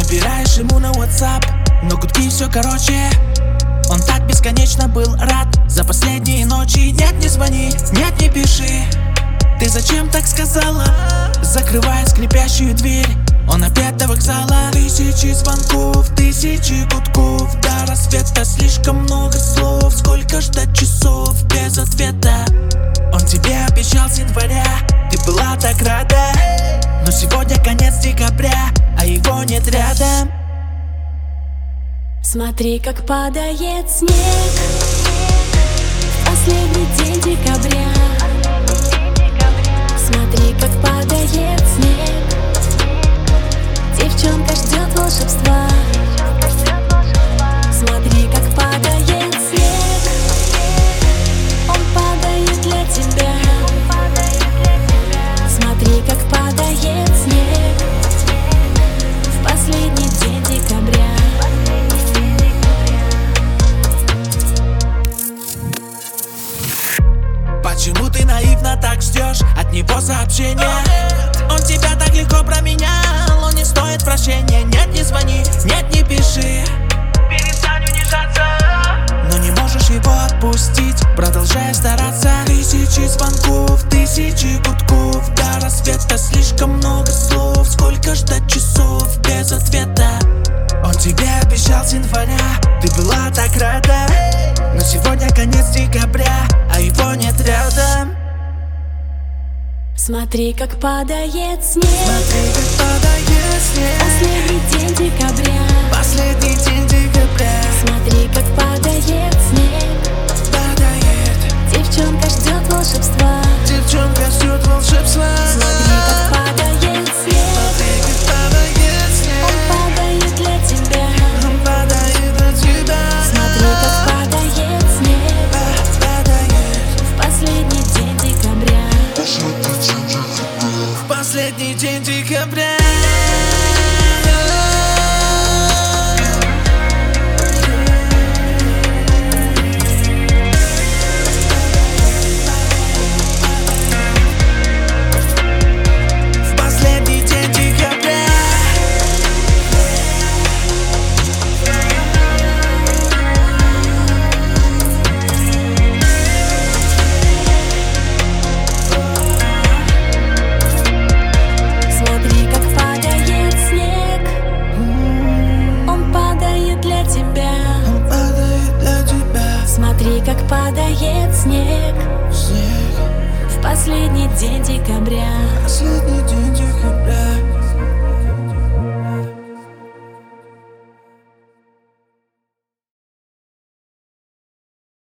Набираешь ему на WhatsApp, но гудки все короче. Он так бесконечно был рад за последние ночи. Нет, не звони, нет, не пиши. Ты зачем так сказала? Закрывая скрипящую дверь, он опять до вокзала. Тысячи звонков, тысячи гудков, до рассвета слишком много слов. Сколько ждать часов без ответа? Он тебе обещал с января, ты была так рада. Но сегодня конец декабря, а его нет рядом. Смотри, как падает снег в последний день декабря. Смотри, как падает снег. Девчонка ждет волшебства. Смотри, как падает снег. Он падает для тебя. Смотри, как падает снег в последний день декабря. Почему ты наивно так ждешь от него сообщения? Он тебя так легко променял, он не стоит прощения. Нет, не звони, нет, не пиши. Перестань унижаться, но не можешь его отпустить, продолжая стараться. Тысячи звонков, тысячи гудков, до рассвета слишком много слов. Сколько ждать часов без ответа? Он тебе обещал с января, ты была так рада. Но сегодня конец декабря, а его нет рядом. Смотри, как падает снег. Смотри, как падает снег. Последний день декабря. Последний день декабря. Смотри, как падает снег. Падает. Девчонка ждет волшебства. Девчонка ждет волшебства. Смотри, как падает снег. Смотри, как падает снег. Он падает для тебя. Он падает для тебя. Смотри, как падает снег в последний день декабря. В последний день декабря. В последний день декабря. Смотри, как падает снег. Он падает для тебя. Он падает для тебя. Смотри, как падает снег Снег. в последний день декабря. Последний день декабря.